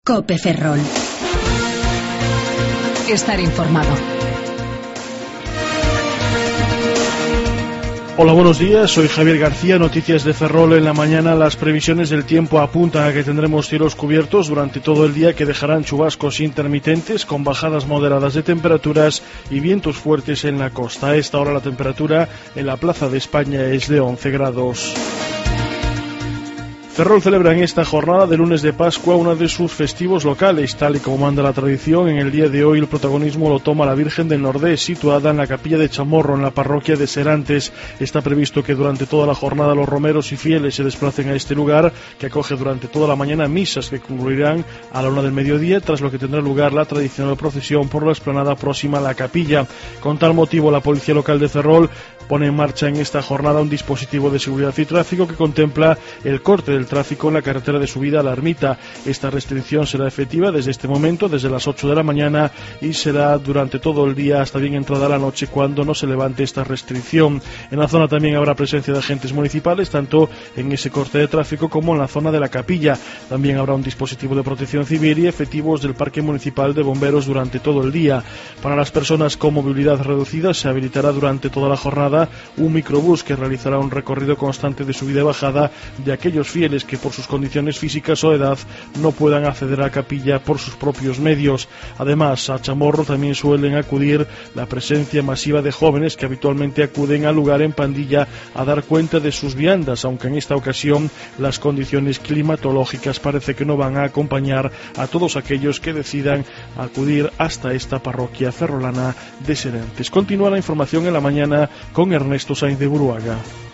COPE Ferrol. Estar informado. Hola, buenos días, soy Javier García, noticias de Ferrol en la mañana. Las previsiones del tiempo apuntan a que tendremos cielos cubiertos durante todo el día que dejarán chubascos intermitentes con bajadas moderadas de temperaturas y vientos fuertes en la costa. A esta hora la temperatura en la Plaza de España es de 11 grados. Ferrol celebra en esta jornada de lunes de Pascua uno de sus festivos locales, tal y como manda la tradición. En el día de hoy el protagonismo lo toma la Virgen del Nordés, situada en la capilla de Chamorro, en la parroquia de Serantes. Está previsto que durante toda la jornada los romeros y fieles se desplacen a este lugar, que acoge durante toda la mañana misas que concluirán a la 1 del mediodía, tras lo que tendrá lugar la tradicional procesión por la explanada próxima a la capilla. Con tal motivo, la Policía Local de Ferrol pone en marcha en esta jornada un dispositivo de seguridad y tráfico que contempla el corte del tráfico en la carretera de subida a la Ermita. Esta restricción será efectiva desde este momento, desde las 8 de la mañana, y será durante todo el día hasta bien entrada la noche, cuando no se levante esta restricción. En la zona también habrá presencia de agentes municipales, tanto en ese corte de tráfico como en la zona de la capilla. También habrá un dispositivo de protección civil y efectivos del Parque Municipal de Bomberos durante todo el día. Para las personas con movilidad reducida se habilitará durante toda la jornada un microbús que realizará un recorrido constante de subida y bajada de aquellos fieles que por sus condiciones físicas o edad no puedan acceder a la capilla por sus propios medios. Además, a Chamorro también suelen acudir la presencia masiva de jóvenes que habitualmente acuden al lugar en pandilla a dar cuenta de sus viandas, aunque en esta ocasión las condiciones climatológicas parece que no van a acompañar a todos aquellos que decidan acudir hasta esta parroquia ferrolana de Serantes. Continúa la información en la mañana con Ernesto Sainz de Buruaga.